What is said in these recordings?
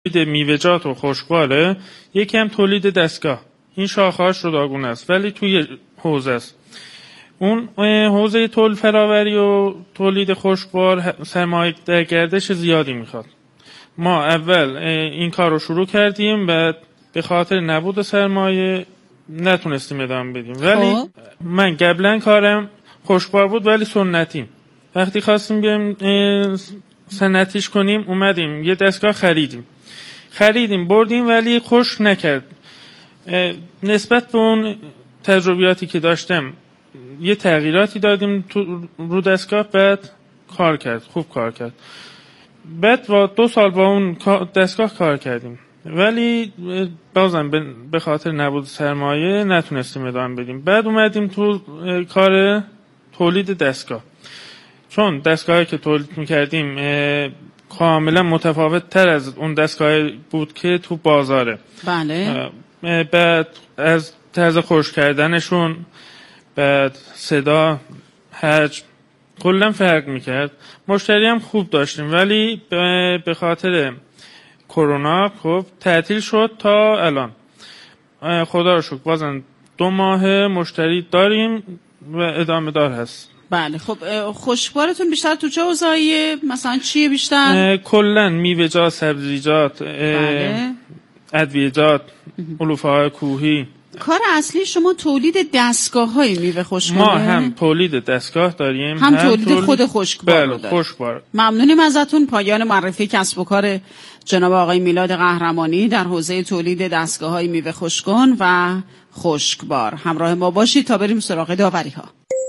تولید میوه‌جات و خشکباره، یکی هم تولید دستگاه. این شاخه‌هاش جداگونه است ولی توی حوزه است. اون حوزه تولید فراوری و تولید خشکبار سرمایه در گردش زیادی میخواد. ما اول این کار رو شروع کردیم و به خاطر نبود سرمایه نتونستیم ادامه بدیم. ولی من قبلا کارم خشکبار بود ولی سنتی. وقتی خواستیم بیایم سنتیش کنیم اومدیم یه دستگاه خریدیم بردیم ولی خشک نکرد. نسبت به اون تجربیاتی که داشتم یه تغییراتی دادیم رو دستگاه، بعد خوب کار کرد. بعد با 2 سال با اون دستگاه کار کردیم ولی بازم به خاطر نبود سرمایه نتونستیم ادامه بدیم. بعد اومدیم تو کار تولید دستگاه، چون دستگاهی که تولید میکردیم کاملا متفاوت تر از اون دستگاهی بود که تو بازاره. بله. بعد از طرز خشک کردنشون، بعد صدا، حجم کلا فرق میکرد. مشتری هم خوب داشتیم ولی به خاطر کرونا خب تعطیل شد تا الان. خدا رو شکر بازم 2 ماه مشتری داریم و ادامه دار هست. بله. خب خشکبارتون بیشتر تو چه حوزه‌ایه؟ مثلا چیه بیشتر؟ کلا میوه‌جات، سبزیجات، بله. ادویه‌جات، علوفه‌های کوهی. کار اصلی شما تولید دستگاه‌های میوه خشکباره؟ ما هم تولید دستگاه داریم هم تولید خود خشکبار. بله، خشکبار. ممنونیم ازتون. پایان معرفی کسب و کار جناب آقای میلاد قهرمانی در حوزه تولید دستگاه‌های میوه خشکان و خشکبار. همراه ما باشید تا بریم سراغ داوری‌ها.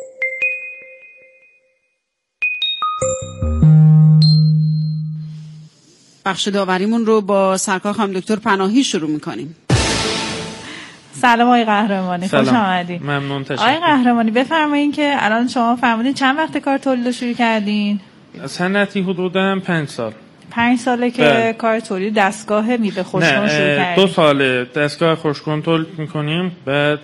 بخش داوریمون رو با سرکار خانم دکتر پناهی شروع می‌کنیم. سلام آقای قهرمانی، خوش آمدید. ممنون، تشکر. آقای قهرمانی بفرمایید که الان شما فرمودین چند وقت کار تولید رو شروع کردین؟ سنتی حدوداً 5 سال. 5 ساله که کار تولید دستگاه میوه خشکان شروع کردین؟ 2 ساله دستگاه خشکان تولید می‌کنیم، بعد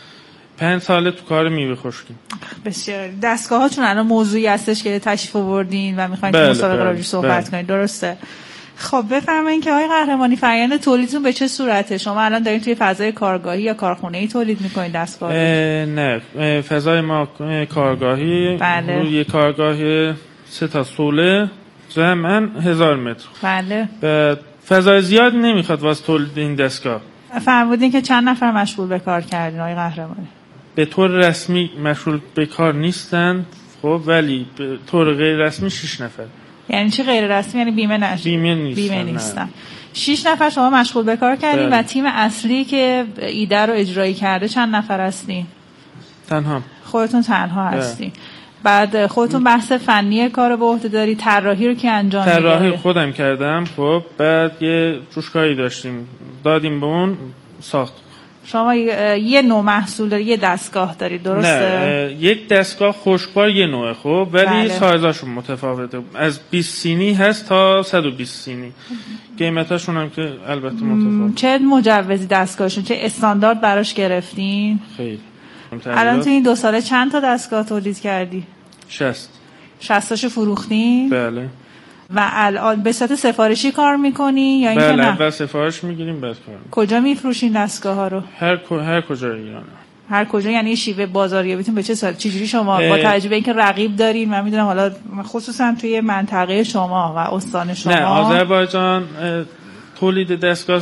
5 ساله تو کار میوه خشکیم. بسیار. دستگاهاتون الان موضوعی هستش که تشریف آوردین و می‌خواید که مسابقه راجعش صحبت کنید، درسته؟ خب بفرمایید که آقای قهرمانی فرآیند تولیدتون به چه صورته؟ شما الان دارین توی فضای کارگاهی یا کارخونه‌ای تولید می‌کنید دستگاه؟ نه، فضای ما کارگاهی. بله. روی کارگاه 3 تا سوله جمعاً 1000 متر. بله. بعد فضای زیاد نمیخواد واسه تولید این دستگاه. فرمودین که چند نفر مشغول به کار کردین آقای قهرمانی؟ به طور رسمی مشغول به کار نیستن، خب ولی به طور غیر رسمی 6 نفر. یعنی چی غیر رسمی؟ یعنی بیمه نیستن. 6 نفر شما مشغول به کار کردین و تیم اصلی که ایده رو اجرایی کرده چند نفر هستین؟ تنها. خودتون تنها هستین. بعد خودتون بحث فنی کارو به عهده داری، طراحی رو که انجام میدید؟ طراحی خودم کردم. خب بعد یه جوشکاری داشتیم دادیم به اون ساخت. شما یه نوع محصول داری، یه دستگاه داری، درسته؟ نه، یک دستگاه خشکبار یه نوعه، خب ولی بله. سایزاشون متفاوته. از 20 سینی هست تا 120 سینی. قیمتاشون هم که البته متفاوته. چه مجوزی دستگاهشون، چه استاندارد براش گرفتین؟ خیلی. الان تو این 2 ساله چند تا دستگاه تولید کردی؟ 60. 60تاشو فروختین؟ بله. و الان به صورت سفارشی کار میکنی یا اینکه بله، نه؟ اول سفارش میگیریم بعد کار. کجا میفروشین دستگاه ها رو؟ هر کجا ایران. هر کجا یعنی شیوه بازاریابیتون به چه صورت؟ چجوری شما با توجه به اینکه رقیب دارین، من میدونم حالا خصوصا توی منطقه شما و استان شما؟ نه، آذربایجان تولید دستگاه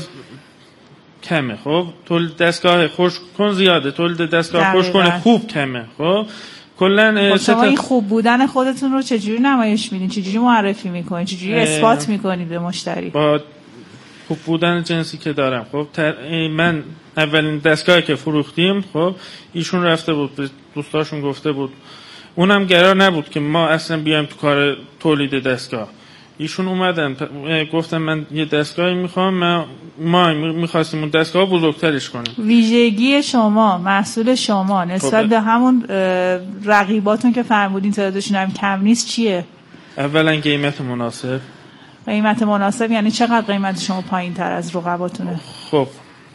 کمه. خب تولید دستگاه خشک‌کن زیاده، تولید دستگاه خشک‌کن خوب کمه. خب کلا شما این خوب بودن خودتون رو چجوری نمایش میدین؟ چجوری معرفی میکنین؟ چجوری اثبات میکنید به مشتری؟ با خوب بودن جنسی که دارم. خب من اولین دستگاهی که فروختیم، خب ایشون رفته بود به دوستاشون گفته بود، اونم قرار نبود که ما اصلا بیایم تو کار تولید دستگاه. ایشون اومدن گفتن من یه دستگاهی میخوام، ما میخواستیم اون دستگاه بزرگترش کنیم. ویژگی شما، محصول شما نسبت به همون رقیباتون که فرمودین تعدادشون هم کم نیست چیه؟ اولا قیمت مناسب. قیمت مناسب یعنی چقدر قیمت شما پایین تر از رقباتونه؟ خب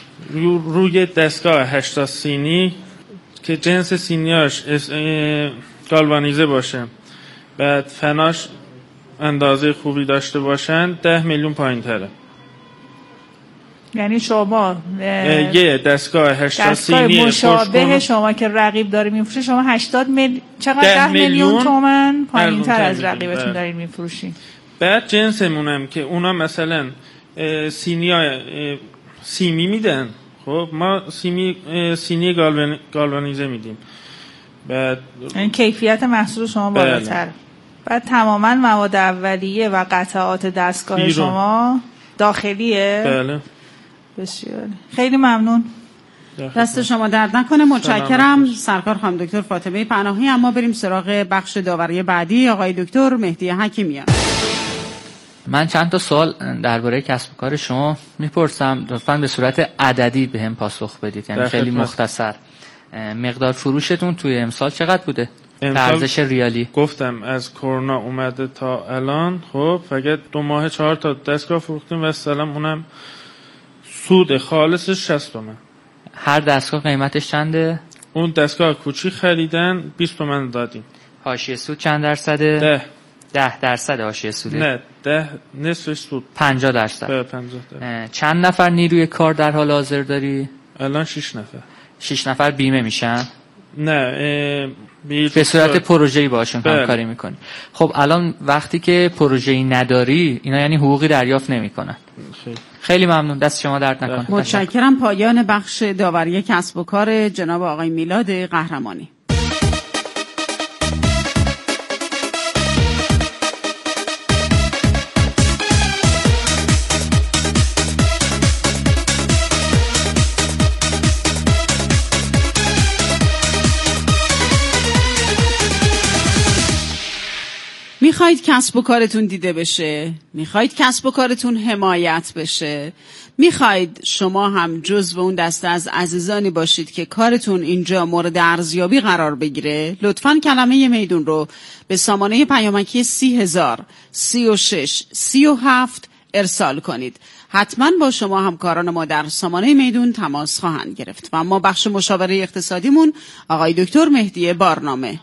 روی دستگاه 80 سینی که جنس سینیاش گالوانیزه باشه، بعد فناش اندازه خوبی داشته باشن 10 میلیون پایین تره. یعنی شما یه دستگاه 80 سینی مشابه شما که رقیب داره میفروشه، شما 80 چقدر 10 میلیون تومان پایین‌تر از رقیبتون دارین میفروشین. بعد جنسمونم که اونا مثلا سیمی میدن، خب ما سینی گالوانیزه میدیم. بعد این کیفیت محصول شما بالاتر. بعد تماما مواد اولیه و قطعات دستگاه بیرون. شما داخلیه؟ بله. بسیار خیلی ممنون. دست شما درد نکنه. متشکرم سرکار خانم دکتر فاطمه پناهی. اما بریم سراغ بخش داوری بعدی، آقای دکتر مهدی حکیمیان. من چند تا سوال درباره کسب و کار شما میپرسم، لطفاً به صورت عددی بهم پاسخ بدید، یعنی خیلی مختصر. مقدار فروشتون توی امسال چقدر بوده؟ ارزش ریالی. گفتم از کرونا اومده تا الان خب فقط 2 ماه 4 تا دستگاه فروختیم و سلام، اونم سود خالصش 60 تومن. هر دستگاه قیمتش چنده؟ اون دستگاه کوچیک خریدن 20 تومن دادیم. حاشیه سود چند درصده؟ 10% حاشیه سوده. نه 10 نصفش سود. 50%. 50%. چند نفر نیروی کار در حال حاضر داری؟ الان 6 نفر. 6 نفر بیمه میشن؟ نه به صورت پروژه‌ای باشون همکاری میکنی. خب الان وقتی که پروژه‌ای نداری، اینا یعنی حقوقی دریافت نمیکنن. خیلی ممنون، دست شما درد نکنه. متشکرم. پایان بخش داوری کسب و کار جناب آقای میلاد قهرمانی. میخواید کسب و کارتون دیده بشه؟ میخواید کسب و کارتون حمایت بشه؟ میخواید شما هم جزو اون دسته از عزیزانی باشید که کارتون اینجا مورد ارزیابی قرار بگیره؟ لطفاً کلمه میدون رو به سامانه پیامکی 30,036,37 ارسال کنید. حتما با شما همکاران ما در سامانه میدون تماس خواهند گرفت. و اما بخش مشاوره اقتصادیمون آقای دکتر مهدی بارنامه.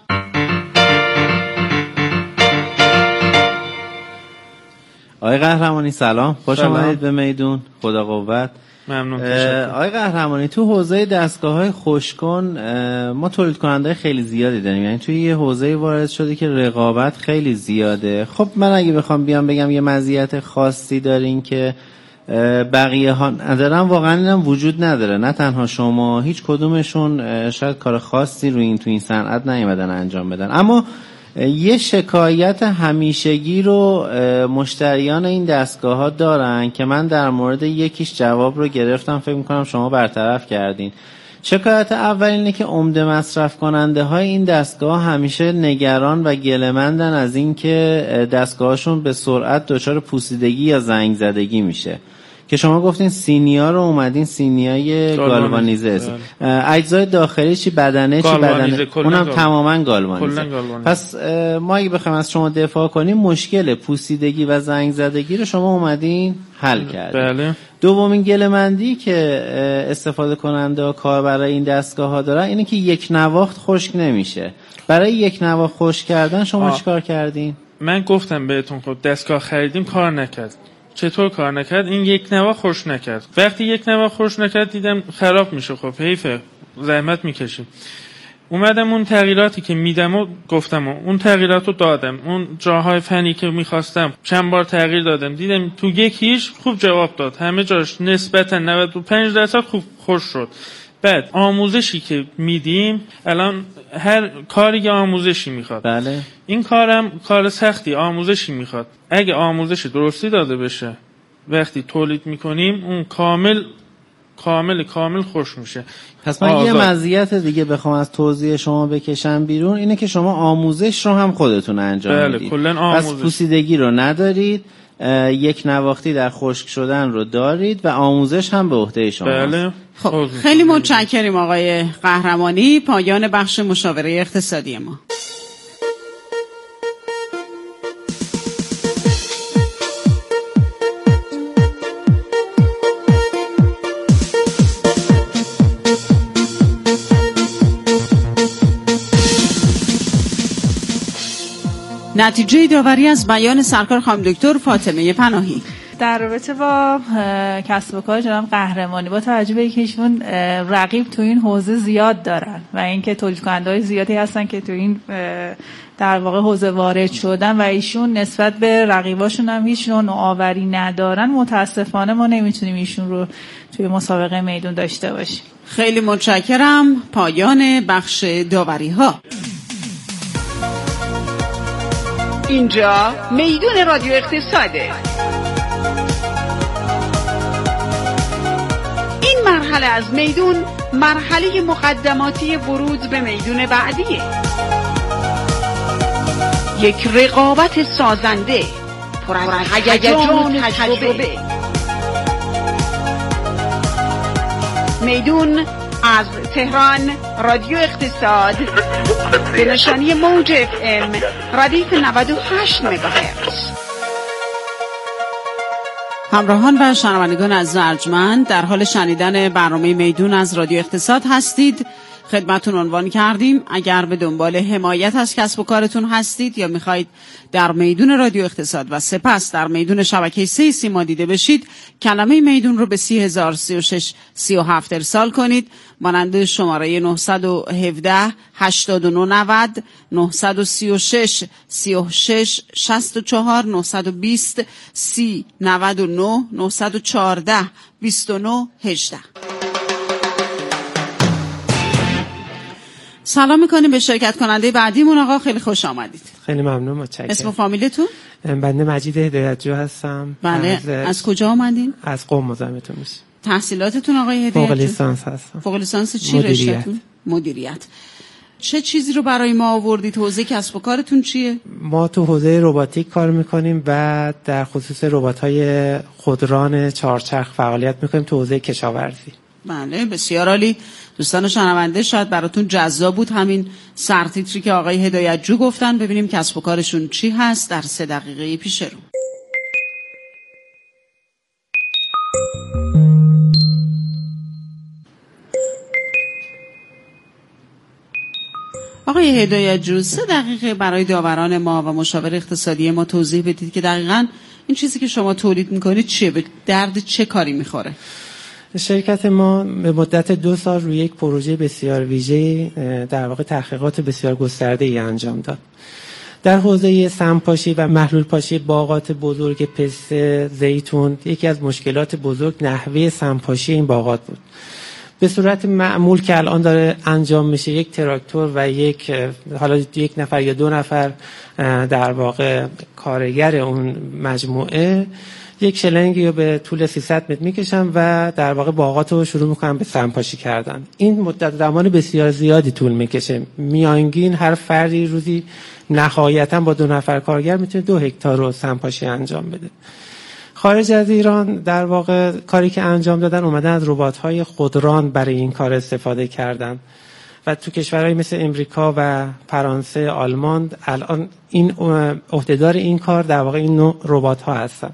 آقای قهرمانی سلام، خوش آمدید به میدون. خدا قوت. ممنون. آقای قهرمانی، تو حوزه دستگاه‌های خوشکن ما تولید کننده خیلی زیادی داریم، یعنی توی یه حوزه وارد شده که رقابت خیلی زیاده. خب من اگه بخوام بیام بگم یه مزیت خاصی دارین که بقیه ها ندارن، واقعا اینم وجود نداره. نه تنها شما، هیچ کدومشون شاید کار خاصی رو این صنعت نیومدن انجام بدن، اما یه شکایت همیشگی رو مشتریان این دستگاه ها دارن که من در مورد یکیش جواب رو گرفتم، فکر میکنم شما برطرف کردین. شکایت اول اینه که عمده مصرف کننده های این دستگاه همیشه نگران و گله‌مندن از این که دستگاهشون به سرعت دچار پوسیدگی یا زنگ زدگی میشه، که شما گفتین سینیا رو اومدین سینیای گالوانیزه. اجزای داخلی چی، بدنه چی، بدنه اونم تماما گالوانیزه. پس ما اگه بخوایم از شما دفاع کنیم، مشکل پوسیدگی و زنگ زدگی رو شما اومدین حل کردین. بله. دومین گله‌مندی که استفاده کننده ها کاربرای این دستگاه ها دارن اینه که یک نواخت خشک نمیشه. برای یک نواخت خشک کردن شما چیکار کردین؟ من گفتم بهتون خب دستگاه خریدیم کار نکرد. چطور کار نکرد؟ این یک نواخت خوش نکرد. وقتی یک نواخت خوش نکرد دیدم خراب میشه، خب حیفه، زحمت میکشیم. اومدم اون تغییراتی که میدم و گفتم اون تغییراتو دادم، اون جاهای فنی که میخواستم چند بار تغییر دادم، دیدم تو یکیش خوب جواب داد، همه جاش نسبتا 95% خوب خوش شد. بعد آموزشی که میدیم، الان هر کاری که آموزشی میخواد. بله. این کارم کار سختی آموزشی میخواد. اگه آموزش درستی داده بشه وقتی تولید میکنیم، اون کامل خوش میشه. پس من یه مزیت دیگه بخوام از توضیح شما بکشم بیرون، اینه که شما آموزش رو هم خودتون انجام میدید. کلن آموزش. پس پوسیدگی رو ندارید، یک نواختی در خشک شدن رو دارید و آموزش هم به عهده شما. بله. خب خیلی متشکریم آقای قهرمانی. پایان بخش مشاوره اقتصادی ما. نتیجه داوری از بیان سرکار خانم دکتر فاطمه پناهی. در رابطه با کسب و کار جناب قهرمانی، با توجه به اینکه ایشون رقیب تو این حوزه زیاد دارن و اینکه تولید کننده‌های زیادی هستن که تو این در واقع حوزه وارد شدن و ایشون نسبت به رقیباشون هم هیچ نوع نوآوری ندارن، متاسفانه ما نمیتونیم ایشون رو توی مسابقه میدون داشته باشیم. خیلی متشکرم. پایان بخش داوری ها. اینجا میدون رادیو اقتصاده. این مرحله از میدون مرحله مقدماتی ورود به میدون بعدیه. یک رقابت سازنده پر از هیجان و تجربه. میدون از تهران رادیو اقتصاد به نشانی موج FM ردیف 98 مگاهرتز. همراهان و شنوندگان از ارجمند، در حال شنیدن برنامه میدون از رادیو اقتصاد هستید. خدمتتون عنوان کردیم اگر به دنبال حمایت از کسب و کارتون هستید یا میخواید در میدون رادیو اقتصاد و سپس در میدون شبکه 3 سیما دیده بشید، کلمه میدون رو به 30036 37 ارسال کنید. مانند شماره 917 8990 936 36 64 920 30 99 914 29 18. سلام میکنیم به شرکت کننده بعدیمون. آقا خیلی خوش آمدید. خیلی ممنون، متشکرم. اسم و فامیلتون؟ بنده مجید هدایتجو هستم. بله. از کجا آمدین؟ از قم مزاحمتون میشم. تحصیلاتتون آقای هدایتجو؟ فوق لیسانس هستم. فوق لیسانس چی رشته‌تون؟ مدیریت. چه چیزی رو برای ما آوردید؟ حوزه کسب و کارتون چیه؟ ما تو حوزه رباتیک کار میکنیم و در خصوص ربات‌های خودران چهارچرخ فعالیت میکنیم تو حوزه کشاورزی. بله، بسیار عالی. دوستان شنونده شاید براتون جذاب بود همین سرتیتری که آقای هدایتجو گفتن. ببینیم کسب و کارشون چی هست در 3 دقیقه پیش رو. آقای هدایتجو 3 دقیقه برای داوران ما و مشاور اقتصادی ما توضیح بدید که دقیقاً این چیزی که شما تولید میکنید چیه، به درد چه کاری میخوره؟ شرکت ما به مدت 2 سال روی یک پروژه بسیار ویژه در واقع تحقیقات بسیار گسترده‌ای انجام داد. در حوزه سمپاشی و محلول پاشی باغات بزرگ پسته، زیتون، یکی از مشکلات بزرگ نحوه سمپاشی این باغات بود. به صورت معمول که الان داره انجام میشه، یک تراکتور و یک نفر یا 2 نفر در واقع کارگر اون مجموعه یک شلنگی رو به طول 300 متر میکشن و در واقع باغات رو شروع میکنن به سمپاشی کردن. این مدت زمان بسیار زیادی طول میکشه. میانگین هر فردی روزی نهایتا با 2 نفر کارگر میتونه 2 هکتار رو سمپاشی انجام بده. خارج از ایران در واقع کاری که انجام دادن اومدن از ربات‌های خودران برای این کار استفاده کردن و تو کشورهای مثل امریکا و فرانسه، آلمان الان این عهدهدار این کار در واقع این نوع ربات‌ها هستن.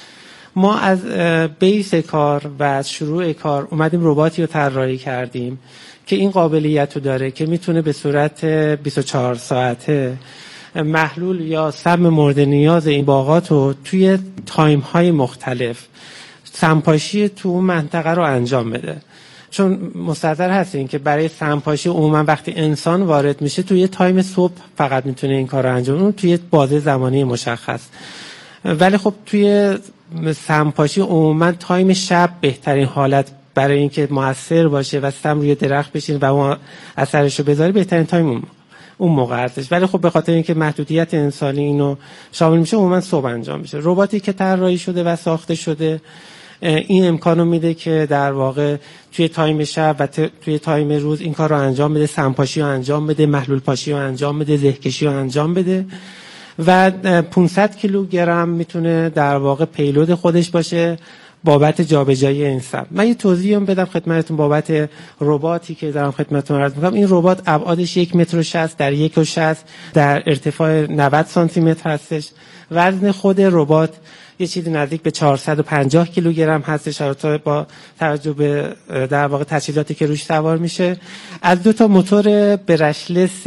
ما از بیس کار و از شروع کار اومدیم رباتی رو طراحی کردیم که این قابلیت رو داره که میتونه به صورت 24 ساعته محلول یا سم مورد نیاز این باغات رو توی تایم های مختلف سمپاشی تو اون منطقه رو انجام بده. چون مستحضر هستین که برای سمپاشی عموما وقتی انسان وارد میشه توی تایم صبح فقط میتونه این کار رو انجام بده، توی بازه زمانی مشخص. ولی خب توی سمپاشی عموما تایم شب بهترین حالت برای اینکه موثر باشه و سم روی درخت بشین و اون اثرش رو بذاره، بهترین تایم اون موقع هستش. ولی خب به خاطر اینکه محدودیت انسانی اینو شامل میشه عموما صبح انجام میشه. رباتی که طراحی شده و ساخته شده این امکانو میده که در واقع توی تایم شب و توی تایم روز این کار رو انجام بده، سمپاشی رو انجام بده، محلول پاشی رو انجام بده، زهکشی رو انجام بده و 500 کیلوگرم میتونه در واقع پیلود خودش باشه بابت جابجایی این سم. من یه توضیح بدم خدمتتون بابت رباتی که دارم خدمتتون عرض می‌کنم. این ربات ابعادش 1.60 متر در 1.60 در ارتفاع 90 سانتی متر هستش. وزن خود ربات یه چیزی نزدیک به 450 کیلوگرم هستش با توجه به در واقع تجهیزاتی که روش سوار میشه. از 2 تا موتور برشلس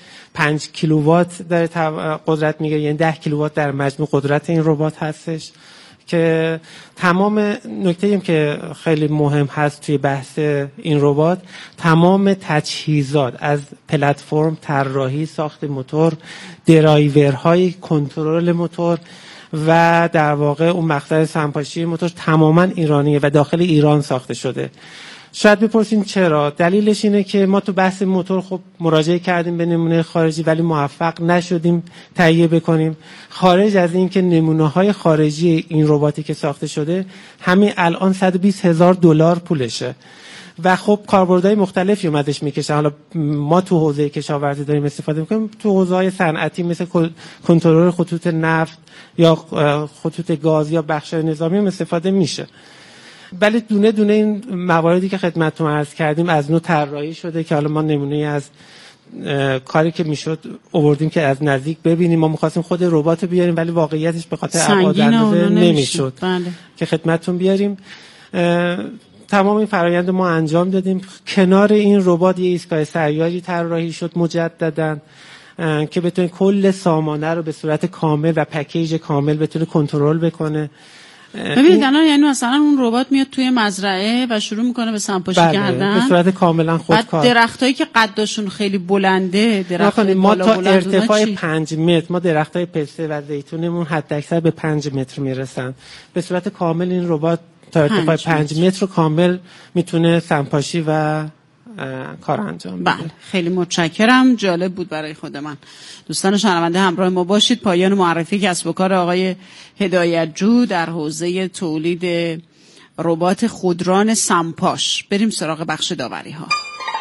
5 کیلووات داره قدرت میگیره، یعنی 10 کیلووات در مجموع قدرت این ربات هستش که تمام نکته‌ای که خیلی مهم هست توی بحث این ربات، تمام تجهیزات از پلتفرم، طراحی، ساخت موتور، درایورهای کنترل موتور و در واقع اون مقطع سمپاشی موتور تماما ایرانیه و داخل ایران ساخته شده. شاید بپرسین چرا؟ دلیلش اینه که ما تو بحث موتور خب مراجعه کردیم به نمونه خارجی ولی موفق نشدیم تهیه بکنیم. خارج از این که نمونه‌های خارجی این رباتی که ساخته شده همین الان $120,000 پولشه و خب کاربردهای مختلفی اومدش میکشه. حالا ما تو حوزه کشاورزی داریم استفاده میکنیم، تو حوزه‌های صنعتی مثل کنترل خطوط نفت یا خطوط گاز یا بخش‌های نظامی هم استفاده میشه. ولی دونه دونه این مواردی که خدمتتون عرض کردیم از نوع طراحی شده که حالا ما نمونه از کاری که میشد آوردیم که از نزدیک ببینیم. ما می‌خواستیم خود ربات بیاریم ولی واقعیتش به خاطر ابعاد اندازه نمیشد که خدمتتون بیاریم. تمام این فرآیند ما انجام دادیم. کنار این ربات یه ایستگاه سیاری طراحی شد مجدداً که بتونه کل سامانه رو به صورت کامل و پکیج کامل بتونه کنترل بکنه. ببینید الان یعنی مثلا اون ربات میاد توی مزرعه و شروع میکنه به سمپاشی کردن به صورت کاملا خودکار. بعد درختایی که قدشون خیلی بلنده، درختای ما تا ارتفاع چی؟ 5 متر ما درختای پسته و زیتونمون حد اکثر به 5 متر میرسن. به صورت کامل این ربات تا ارتفاع 5 متر رو کامل میتونه سمپاشی و کار انجام بده. بله، خیلی متشکرم، جالب بود برای خود من. دوستان شنونده همراه ما باشید. پایان معرفی کسب و کار آقای هدایت‌جو در حوزه تولید ربات خودران سمپاش. بریم سراغ بخش داوری ها.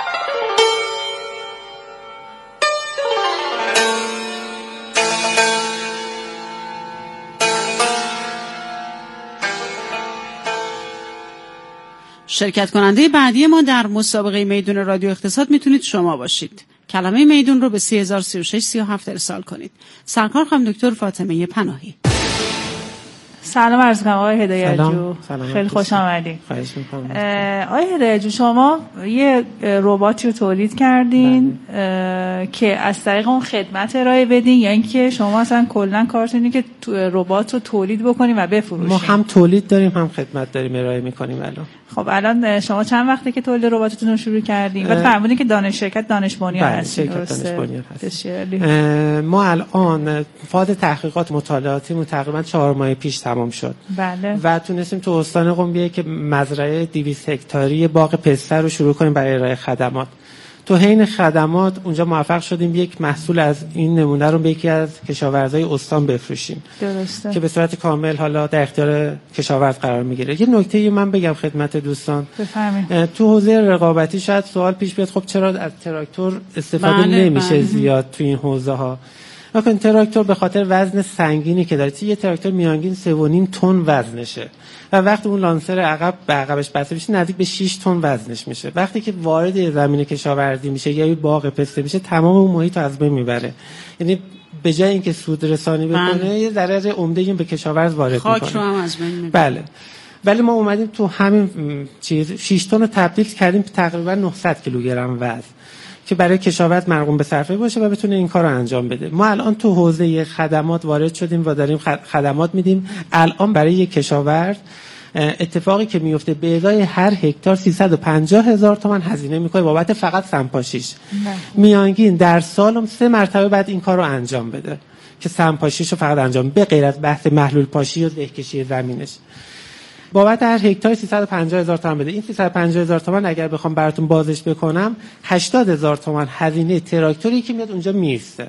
شرکت کننده بعدی ما در مسابقه میدون رادیو اقتصاد میتونید شما باشید. کلمه میدون رو به 303637 ارسال کنید. سرکار خانم دکتر فاطمه پناهی. سلام عرض کنم آقای هدایت‌جو. خیلی خوش آمدید. آقای هدایت‌جو، شما یه رباتی رو تولید کردین که از طریق اون خدمت ارائه بدین یا اینکه شما اصلا کلا کارتون اینه که ربات رو تولید بکنین و بفروشین؟ ما هم تولید داریم هم خدمت داریم ارائه میکنیم. خب الان شما چند وقته که تولید رباتتون رو شروع کردین؟ بعد فرمودین که شرکت دانش بنیان هستین. ما الان فاز تحقیقات مطالعاتی تقریبا 4 ماه پیش تمام شد. بله. و تونستیم تو استان قم بیاییم که مزرعه 200 هکتاری باغ پسته رو شروع کنیم برای ارائه خدمات. تو حین خدمات اونجا موفق شدیم یک محصول از این نمونه رو به یکی از کشاورزای استان بفروشیم. درسته. که به صورت کامل حالا در اختیار کشاورز قرار میگیره. یه نکته من بگم خدمت دوستان. بفرمایید. تو حوزه رقابتی شاید سوال پیش بیاد خب چرا از تراکتور استفاده نمیشه زیاد تو این حوزه ها؟ مثلا تراکتور به خاطر وزن سنگینی که داره، یه تراکتور میانگین 3.5 تن وزنشه و وقتی اون لانسر عقب به عقبش بسته میشه نزدیک به 6 تن وزنش میشه. وقتی که وارد زمین کشاورزی میشه یا باغ پسته میشه تمام اون محیط رو از بین میبره. یعنی به جای اینکه سود رسانی بکنه یه ضرر عمده به کشاورز وارد میکنه. خاک رو هم از بین میبره. بله. ولی ما اومدیم تو همین چیز 6 تن رو تبدیل کردیم تقریبا 900 کیلوگرم وزن که برای کشاورز مرقوم به صرفه باشه و بتونه این کار رو انجام بده. ما الان تو حوزه خدمات وارد شدیم و داریم خدمات میدیم. الان برای یک کشاورز اتفاقی که میفته به ازای هر هکتار 350,000 تومان هزینه میکنه بابت فقط سمپاشیش. میانگین در سال 3 مرتبه بعد این کار رو انجام بده که سمپاشیش رو فقط انجام به غیر از بحث محلول پاشی و دهکشی زمینش. بابت هر هکتار 350,000 تومان بده. این 350,000 تومان اگر بخوام براتون بازش بکنم 80,000 تومان هزینه تراکتوری که میاد اونجا میسته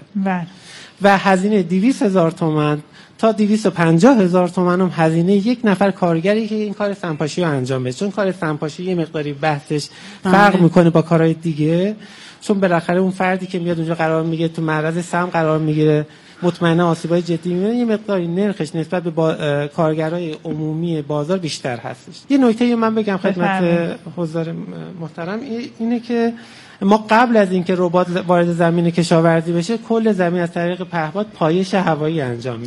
و هزینه 200,000 تومان تا 250,000 تومان هم هزینه یک نفر کارگری که این کار سمپاشی رو انجام بده. چون کار سمپاشی یه مقداری بحثش فرق میکنه با کارهای دیگه، چون بالاخره اون فردی که میاد اونجا قرار میگیره تو معرض سم قرار میگیره مطمئنا آسیبای جدی میبینه، یه مقداری نرخش نسبت به کارگرای عمومی بازار بیشتر هستش. یه نکته من بگم خدمت حضار محترم اینه که ما قبل از اینکه ربات وارد زمین کشاورزی بشه کل زمین از طریق پهپاد پایش هوایی انجام میشه.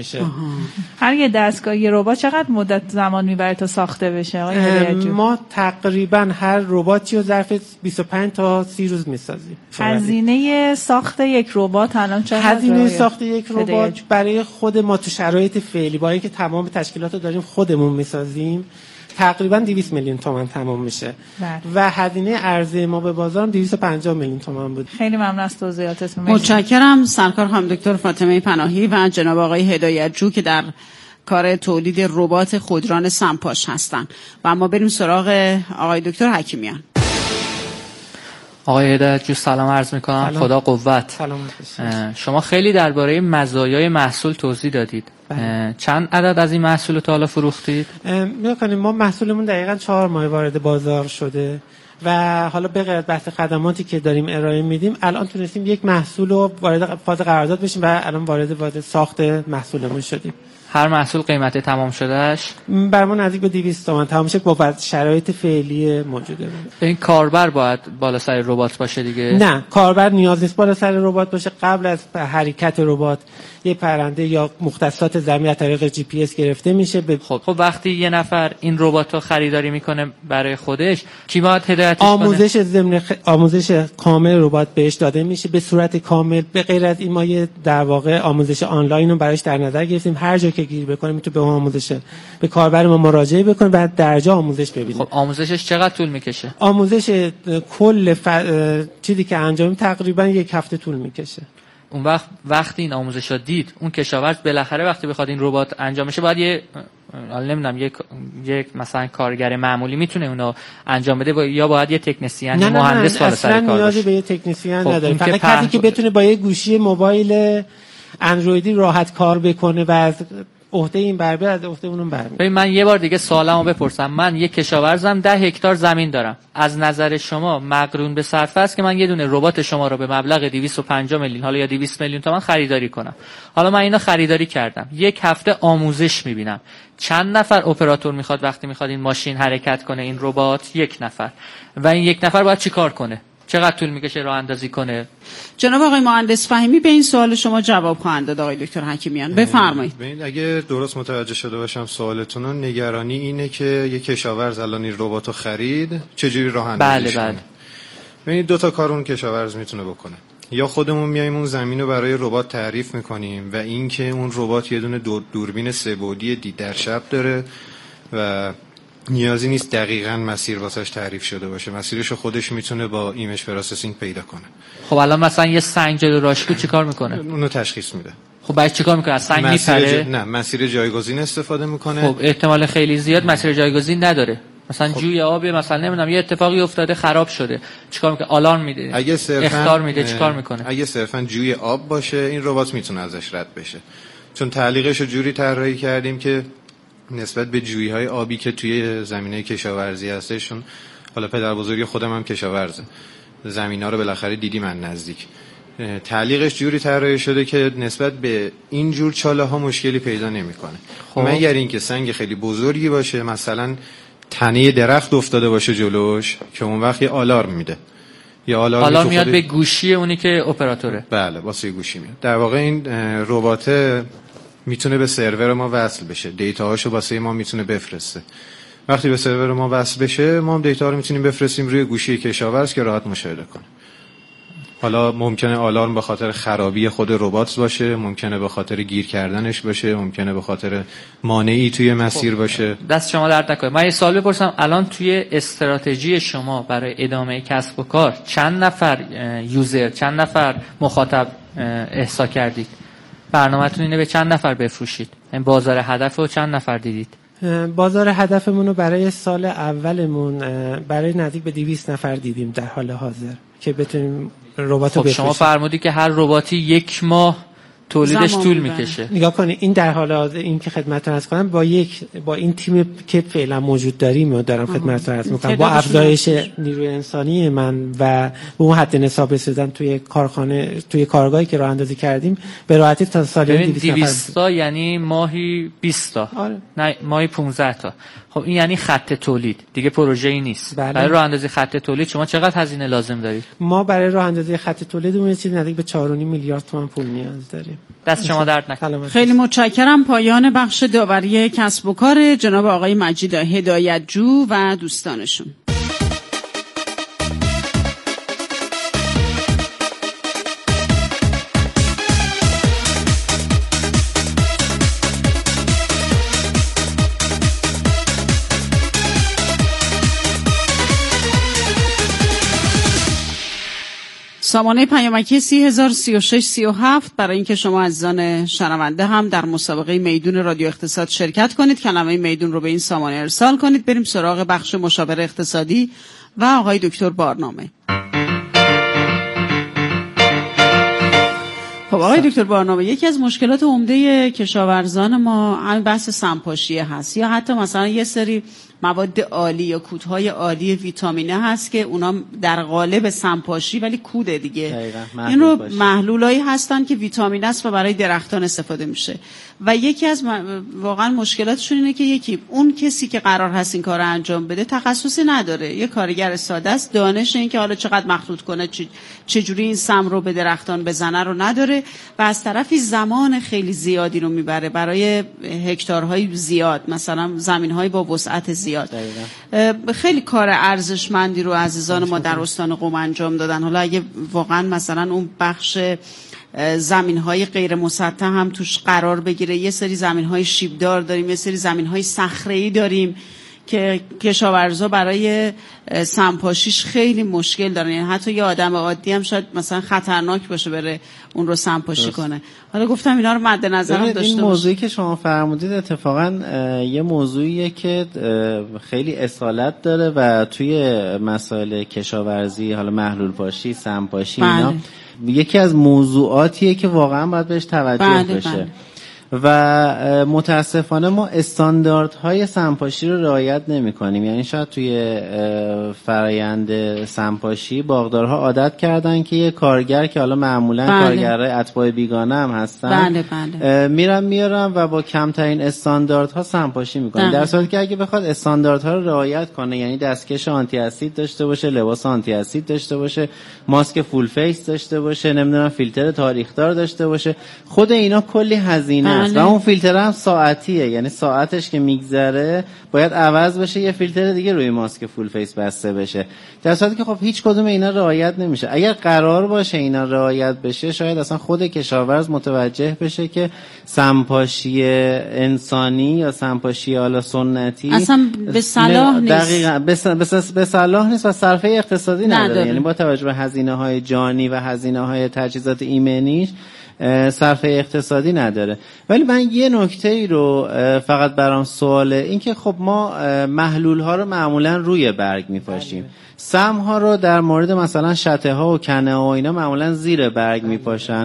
هر یه دستگاه یه ربات چقدر مدت زمان میبره تا ساخته بشه آقای هدایت‌جو؟ ما تقریبا هر رباتی رو ظرف 25 تا 30 روز میسازیم. هزینه ساخت یک ربات الان چقدره؟ هزینه ساخت یک ربات برای خود ما تو شرایط فعلی با اینکه تمام تشکیلات رو داریم خودمون میسازیم تقریبا 200 میلیون تومان تمام میشه و هزینه عرضه ما به بازار 250 میلیون تومان بود. خیلی ممنون از توضیحاتتون. متشکرم سرکار خانم دکتر فاطمه پناهی و جناب آقای هدایت‌جو که در کار تولید ربات خودران سمپاش هستن و اما بریم سراغ آقای دکتر حکیمیان. آقای هدایت‌جو سلام عرض میکنم. خدا قوت. سلام. شما خیلی درباره مزایای محصول توضیح دادید. چند عدد از این محصول تا حالا فروختید؟ می‌کنیم ما محصولمون دقیقاً 4 ماه وارد بازار شده و حالا به غیر از بحث خدماتی که داریم ارائه میدیم الان تونستیم یک محصول رو وارد فاز قرارداد بشیم و الان وارد ساخت محصولمون شدیم. هر محصول قیمت تمام شدهش برامون نزدیک به 200 تومان تمام شد با شرایط فعلی موجوده. این کاربر باید بالا سر ربات باشه دیگه؟ نه، کاربر نیاز نیست بالا سر ربات باشه. قبل از حرکت ربات یه پرنده یا مختصات زمینی از طریق جی پی اس گرفته میشه. خب وقتی یه نفر این ربات رو خریداری میکنه برای خودش کی باید هدایتش کنه؟ آموزش کامل ربات بهش داده میشه به صورت کامل. به غیر از این ما یه در واقع آموزش آنلاین رو براش در نظر گرفتیم. هر جا که گیر بکنه میتونه به اون آموزش به کاربر ما مراجعه بکنه و درجا آموزش ببینه. خب آموزشش چقدر طول میکشه؟ آموزش کل چیزی که انجام تقریبا 1 هفته طول میکشه. اون وقتی این آموزش رو دید اون کشاورز بالاخره وقتی بخواد این ربات انجام بشه باید یک مثلا کارگر معمولی میتونه اونو انجام بده یا باید یه تکنسین مهندس بالا سر کار باشه؟ اصلا نیازی به یه تکنسین نداره. فقط کسی که بتونه با یه گوشی موبایل اندرویدی راحت کار بکنه و از عهده این بربه از عهده اونم بربه. من یه بار دیگه سوالمو بپرسم. من یه کشاورزم 10 هکتار زمین دارم. از نظر شما مقرون به صرفه است که من یه دونه ربات شما رو به مبلغ 250 میلیون حالا یا 200 میلیون تومان خریداری کنم؟ حالا من اینو خریداری کردم. 1 هفته آموزش میبینم. چند نفر اپراتور میخواد وقتی میخواد این ماشین حرکت کنه این ربات؟ 1 نفر. و این 1 نفر باید چیکار کنه؟ چقدر طول میکشه راه اندازی کنه؟ جناب آقای مهندس فهیمی به این سوال شما جواب خواهند داد. آقای دکتر حکیمیان بفرمایید. ببین اگه درست متوجه شده باشم سوالتون، نگرانی اینه که یک کشاورز الان این رباتو خرید چجوری راه اندازیش کنه. ببین 2 تا کار اون کشاورز میتونه بکنه. یا خودمون میایم اون زمین رو برای ربات تعریف میکنیم و اینکه اون ربات یه دونه دوربین 3 بعدی دید در شب داره و نیازی نیست دقیقاً مسیر واسش تعریف شده باشه. مسیرشو خودش میتونه با ایمیج پروسسینگ پیدا کنه. خب الان مثلا یه سنگ جلو راشکو چیکار میکنه؟ اونو تشخیص میده. خب بعد چیکار میکنه؟ از سنگ میپره؟ نه، مسیر جایگزین استفاده میکنه. خب احتمال خیلی زیاد مسیر جایگزین نداره. مثلا جوی آب مثلا نمیدونم یه اتفاقی افتاده خراب شده، چیکار میکنه؟ آلارم میده، اخطار میده، چیکار میکنه؟ اگه صرفا جوی آب باشه این ربات میتونه ازش رد بشه، چون تعلیقشو جوری طراحی کردیم که نسبت به جوی‌های آبی که توی زمینه کشاورزی هستشون، حالا پدر بزرگی خودم هم کشاورزه، زمینا رو بالاخره دیدی من نزدیک، تعلیقش جوری طراحی شده که نسبت به این جور چاله ها مشکلی پیدا نمیکنه. مگر اینکه سنگ خیلی بزرگی باشه، مثلا تنه درخت افتاده باشه جلوش، که اون وقت یه آلارم میده. یا آلارم میاد به گوشی اونی که اپراتوره. بله، واسه گوشی میاد. در واقع این ربات میتونه به سرور ما وصل بشه، دیتاهاشو واسه ما میتونه بفرسته. وقتی به سرور ما وصل بشه، ما هم دیتا رو میتونیم بفرستیم روی گوشی کشاورز که راحت مشاهده کنه. حالا ممکنه آلارم به خاطر خرابی خود ربات باشه، ممکنه به خاطر گیر کردنش باشه، ممکنه به خاطر مانعی توی مسیر باشه. دست شما درد نکنه. من یه سوال بپرسم، الان توی استراتژی شما برای ادامه کسب و کار چند نفر یوزر، چند نفر مخاطب احصا کردید؟ برنامه‌تون اینه به چند نفر بفروشید؟ این بازار هدف رو چند نفر دیدید؟ بازار هدفمون رو برای سال اولمون برای نزدیک به 200 نفر دیدیم در حال حاضر که بتونیم ربات رو بفروشیم. شما فرمودی که هر رباتی 1 ماه تولیدش طول میکشه. نگاه کنید، این در حال حاضر این که خدمتتون عرض کنم با این تیم که فعلا موجود داریم و دارم خدمتتون عرض میکنم، با افزایش نیروی انسانی من و اون حد نصاب رسیدن توی کارخانه، توی کارگاهی که راه اندازی کردیم، به راحتی تا سال 200 تا یعنی ماهی 20 تا. آره. نه ماهی 15 تا. خب این یعنی خط تولید دیگه، پروژه‌ای نیست. بله. برای راه اندازی خط تولید شما چقدر هزینه لازم دارید؟ ما برای راه اندازی خط تولیدمون یه چیزی نزدیک به 4.5 میلیارد تومان پول نیاز داریم. دست شما درد نکنه. خیلی متشکرم. پایان بخش داوری کسب و کار جناب آقای مجید هدایتجو و دوستانشون. سامانه پیامکی 303637 برای اینکه شما عزیزان شنونده هم در مسابقه میدون رادیو اقتصاد شرکت کنید، کلمه میدون رو به این سامانه ارسال کنید. بریم سراغ بخش مشاور اقتصادی و آقای دکتر بارنامه. خب آقای دکتر بارنامه، یکی از مشکلات عمده کشاورزان ما همین بحث سمپاشیه هست، یا حتی مثلا یه سری مواد عالی یا کودهای عالی ویتامینه هست که اونا در قالب سمپاشی ولی کوده دیگه. این رو محلولایی هستن که ویتامین است و برای درختان استفاده میشه و یکی از واقعا مشکلاتشون اینه که یکی اون کسی که قرار هست این کار رو انجام بده تخصصی نداره، یه کارگر ساده است، دانش این که حالا چقدر مخلوط کنه، چجوری این سم رو به درختان بزنه رو نداره و از طرفی زمان خیلی زیادی رو میبره برای هکتارهای زیاد، مثلا زمینهای با وسعت زیاد. خیلی کار ارزشمندی رو عزیزان ما در استان قم انجام دادن. حالا اگه واقعا مثلا اون بخش زمین‌های غیر مسطح هم توش قرار بگیره، یه سری زمین‌های شیبدار داریم، یه سری زمین‌های صخره‌ای داریم که کشاورزا برای سمپاشیش خیلی مشکل دارن، یعنی حتی یه آدم عادی هم شاید مثلا خطرناک باشه بره اون رو سمپاشی کنه. حالا گفتم اینا رو مد نظرم داشته باشید. این موضوعی که شما فرمودید اتفاقا یه موضوعیه که خیلی اصالت داره و توی مسائل کشاورزی، حالا محلول پاشی، سمپاشی، اینا یکی از موضوعاتیه که واقعا باید بهش توجه بشه. و متاسفانه ما استانداردهای سمپاشی رو رعایت نمی‌کنیم. یعنی شاید توی فرآیند سمپاشی باغدارها عادت کردن که یه کارگر که حالا معمولا کارگرای اتباع بیگانه هم هستن میرن میارن و با کمترین استانداردها سمپاشی میکنن، در صورتی که اگه بخواد استانداردها رو رعایت کنه، یعنی دستکش آنتی اسید داشته باشه، لباس آنتی اسید داشته باشه، ماسک فول فیس داشته باشه، نمیدونم فیلتر تاریخدار داشته باشه، خود اینا کلی هزینه و اون فیلتر هم ساعتیه، یعنی ساعتش که میگذره باید عوض بشه، یه فیلتر دیگه روی ماسک فول فیس بسته بشه، در صورتی که خب هیچ کدوم اینا رعایت نمیشه. اگر قرار باشه اینا رعایت بشه، شاید اصلا خود کشاورز متوجه بشه که سمپاشی انسانی یا سمپاشی حالا سنتی اصلا به صلاح نیست. دقیقاً به صلاح نیست و صرفه اقتصادی نداره. یعنی با توجه به هزینه‌های جانی و هزینه‌های تجهیزات ایمنیش صرفه اقتصادی نداره. ولی من یه نکته ای رو فقط برام سواله، این که خب ما محلول ها رو معمولا روی برگ میپاشیم، سم ها رو در مورد مثلا شته ها و کنه ها و اینا معمولا زیر برگ میپاشن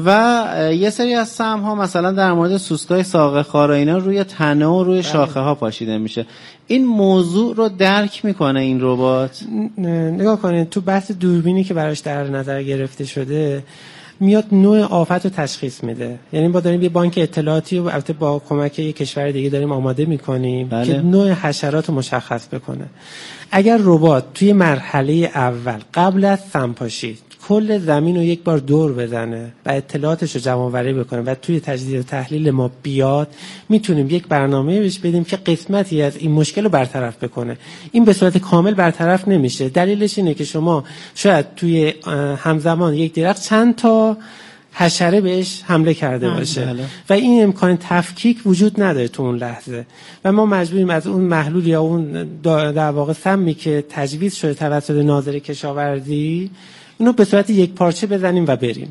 و یه سری از سم ها مثلا در مورد سوسکای ساقه خار و اینا روی تنه و روی شاخه ها پاشیده میشه. این موضوع رو درک میکنه این ربات؟ نگاه کنید تو بحث دوربینی که براش در نظر گرفته شده میاد نوع آفت رو تشخیص میده. یعنی ما داریم یه بانک اطلاعاتی و البته با کمک یک کشور دیگه داریم آماده میکنیم که نوع حشرات رو مشخص بکنه. اگر ربات توی مرحله اول قبل از سمپاشی کل زمین رو یک بار دور بزنه و اطلاعاتش رو جمع‌آوری بکنه و توی تجزیه و تحلیل ما بیاد، میتونیم یک برنامه بهش بدیم که قسمتی از این مشکل رو برطرف بکنه. این به صورت کامل برطرف نمیشه. دلیلش اینه که شما شاید توی همزمان یک درخت چند تا حشره بهش حمله کرده باشه و این امکان تفکیک وجود نداره تو اون لحظه و ما مجبوریم از اون محلول یا اون در واقع سمی که تجویز شده توسط ناظر کشاورزی اینو به صورت یک پارچه بزنیم و بریم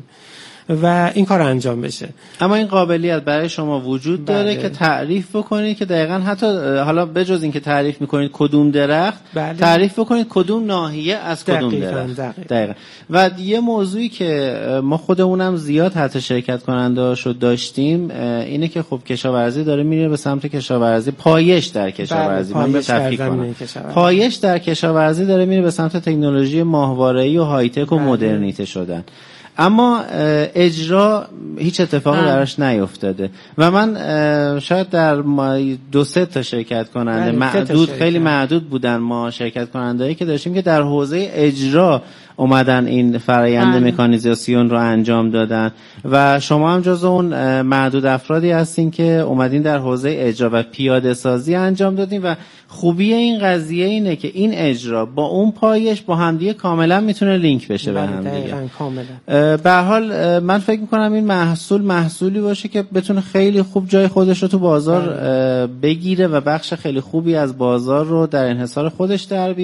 و این کار انجام بشه. اما این قابلیت برای شما وجود داره که تعریف بکنید که دقیقاً حتی حالا بجز این که تعریف میکنید کدوم درخت، تعریف بکنید کدوم ناحیه از کدوم درخت. دقیقاً. و یه موضوعی که ما خودمونم زیاد حتی شرکت کننده شد داشتیم اینه که خب کشاورزی داره میره به سمت کشاورزی پایش در کشاورزی. من به تفکیک کنم پایش در کشاورزی داره میره به سمت تکنولوژی ماهواره‌ای و های تک و مدرنیته شدن. اما اجرا هیچ اتفاقی براش نیفتاده و من شاید در 2-3 تا شرکت کننده معدود خیلی معدود بودن ما شرکت کنندهایی که داشتیم که در حوزه اجرا اومدن این فرآیند مکانیزاسیون رو انجام دادن و شما هم جز اون معدود افرادی هستین که اومدین در حوزه اجرا و پیاده سازی انجام دادین و خوبی این قضیه اینه که این اجرا با اون پایش با همدیگه کاملا میتونه لینک بشه به همدیگه. به هر حال من فکر میکنم این محصولی باشه که بتونه خیلی خوب جای خودش رو تو بازار بگیره و بخش خیلی خوبی از بازار رو در انحصار خودش در بیاره.